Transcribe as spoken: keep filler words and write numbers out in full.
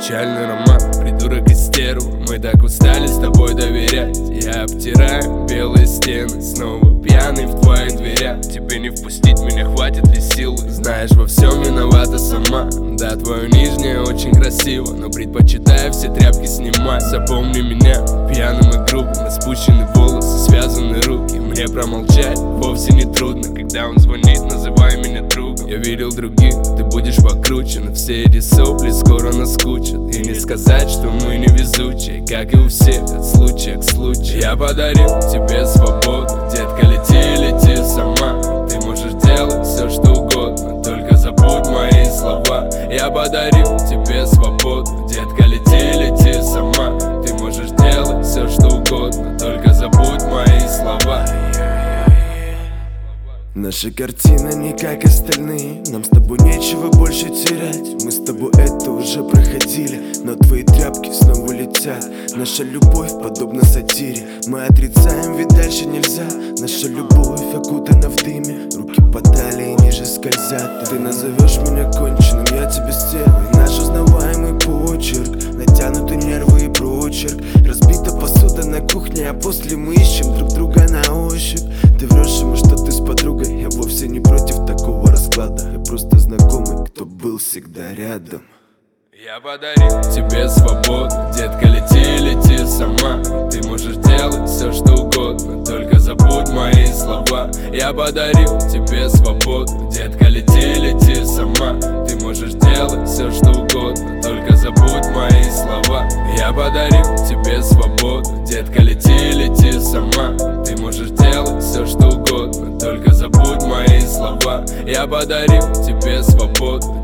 Печальный роман, придурок и стерва. Мы так устали с тобой доверять. Я обтираю белые стены, снова пьяный в твоих дверях. Тебе не впустить меня, хватит ли силы? Знаешь, во всем виновата сама. Да, твое нижнее очень красиво, но предпочитаю все тряпки снимать. Запомни меня пьяным и грубым, распущены волосы, связаны руки. Мне промолчать вовсе не трудно, когда он звонит, называй меня другом. Я видел других, ты будешь покруче, но все эти сопли скоро наскучат. И не сказать, что мы невезучие, как и у всех, от случая к случаю. Я подарил тебе свободу, детка, лети, лети сама. Ты можешь делать все, что угодно, только забудь мои слова. Я подарил тебе свободу, детка, лети, лети сама. Ты можешь делать все, что угодно, только забудь мои слова. Наша картина не как остальные, нам с тобой нечего больше терять. Мы с тобой это уже проходили, но твои тряпки снова летят. Наша любовь подобна сатире, мы отрицаем, ведь дальше нельзя. Наша любовь окутана в дыме, руки по талии ниже скользят. Ты назовешь меня конченым, я тебе стервой. Наш узнаваемый почерк, натянуты нервы и прочерк. Разбита посуда на кухне, а после мы ищем друг друга на ощупь. Ты врешь ему, что ты с подругой, я вовсе не против такого расклада. Я просто знакомый, кто был всегда рядом. Я подарил тебе свободу, детка, лети, лети сама. Ты можешь делать все, что угодно, только забудь мои слова. Я подарил тебе свободу, детка, лети, лети сама. Ты можешь делать все, что угодно, только забудь мои слова. Я подарил тебе свободу, детка, лети, лети сама. Ты можешь делать все, что угодно, только забудь мои слова. Я подарил тебе свободу,